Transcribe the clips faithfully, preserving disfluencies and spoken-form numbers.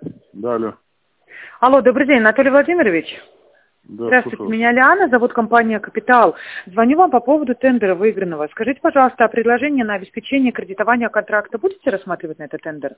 Да, алло. Алло, добрый день, Анатолий Владимирович. Да, Здравствуйте, слушаю. меня Лиана, зовут компания «Капитал». Звоню вам по поводу тендера выигранного. Скажите, пожалуйста, а предложение на обеспечение кредитования контракта будете рассматривать на этот тендер?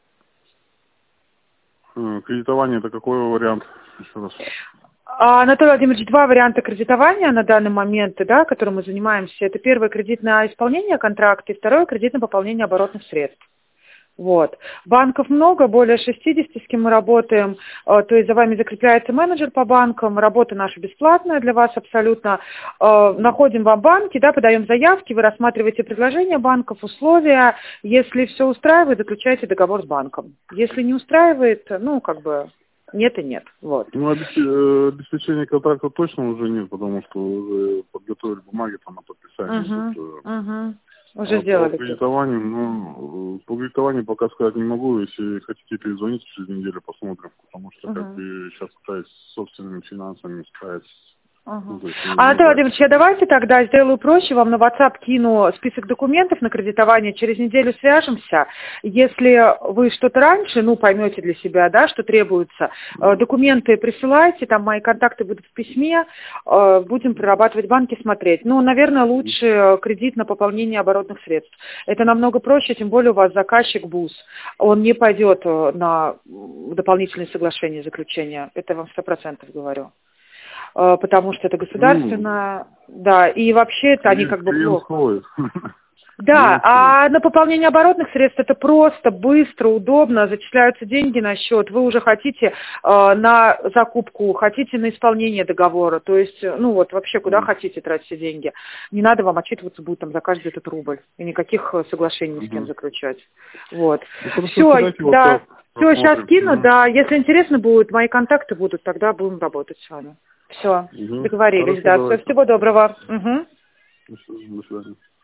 Э, Кредитование это какой вариант? Еще раз. А, Анатолий Владимирович, два варианта кредитования на данный момент, да, которым мы занимаемся. Это первое — кредит на исполнение контракта, и второе — кредит на пополнение оборотных средств. Вот. Банков много, более шестидесяти, с кем мы работаем, э, то есть за вами закрепляется менеджер по банкам, работа наша бесплатная для вас абсолютно. Э, находим вам банки, да, подаем заявки, вы рассматриваете предложения банков, условия. Если все устраивает, заключаете договор с банком. Если не устраивает, ну, как бы нет и нет. Вот. Ну, обесpe- э, обеспечение контракта точно уже нет, потому что уже подготовили бумаги там на подписание. Угу, Тут, э, угу. Уже а по сделали. кредитованию, ну, э, по кредитованию пока сказать не могу. Если хотите, перезвоните через неделю, посмотрим. Потому что как Угу. бы сейчас пытаюсь с собственными финансами справиться. Ну, Ага. то есть, не, не Анатолий так. Владимирович, я давайте тогда сделаю проще, вам на WhatsApp кину список документов на кредитование, через неделю свяжемся. Если вы что-то раньше, ну, поймете для себя, да, что требуется, э, документы присылайте, там мои контакты будут в письме, э, будем прорабатывать банки, смотреть. Ну, наверное, лучше кредит на пополнение оборотных средств. Это намного проще, тем более у вас заказчик БУС. Он не пойдет э, на дополнительные соглашения заключения. Это я вам сто процентов говорю. Потому что это государственное, ну, да, и вообще это они как бы плохо. Да, а на пополнение оборотных средств это просто, быстро, удобно, зачисляются деньги на счет, вы уже хотите э, на закупку, хотите на исполнение договора, то есть, ну вот, вообще куда mm. хотите тратите деньги. Не надо вам отчитываться будет там за каждый этот рубль, и никаких соглашений ни mm-hmm. с кем заключать. Вот. Ну, все, да, все, сейчас кину, mm-hmm. да, если интересно будет, мои контакты будут, тогда будем работать с вами. Все, mm-hmm. договорились, Хорошо, да, все, всего доброго. Угу. До свидания.